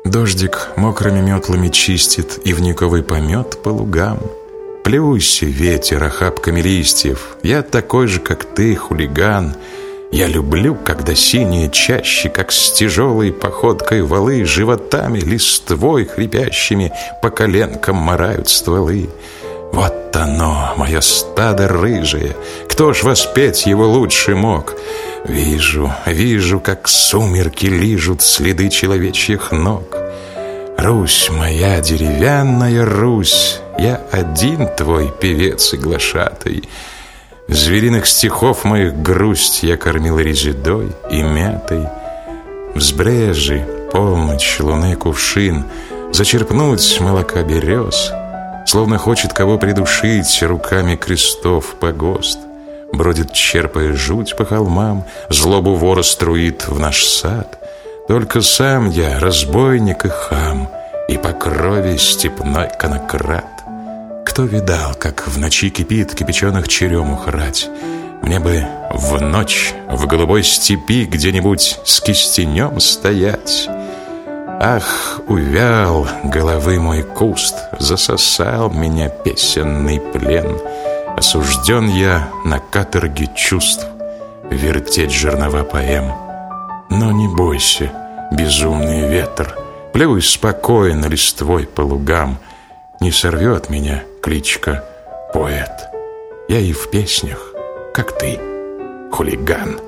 Дождик мокрыми метлами чистит ивниковый помет по лугам. Плюйся, ветер, охапками листьев, я такой же, как ты, хулиган. Я люблю, когда синие чаще, как с тяжелой походкой валы, животами, листвой хрипящими по коленкам морают стволы. Вот оно, мое стадо рыжее, кто ж воспеть его лучше мог? Вижу, вижу, как сумерки лижут следы человечьих ног. Русь моя, деревянная Русь, я один твой певец и глашатай. Звериных стихов моих грусть я кормил резидой и мятой. Взбрежи, полночь, луны кувшин, зачерпнуть молока берез, словно хочет кого придушить руками крестов погост. Бродит, черпая жуть по холмам, злобу вора струит в наш сад. Только сам я разбойник и хам, и по крови степной конократ. Кто видал, как в ночи кипит кипяченых черемух рать? Мне бы в ночь в голубой степи где-нибудь с кистенем стоять. Ах, увял головы мой куст, засосал меня песенный плен. Осужден я на каторге чувств вертеть жернова поэм. Но не бойся, безумный ветер, плюй спокойно листвой по лугам. Не сорвет меня кличка поэт. Я и в песнях, как ты, хулиган.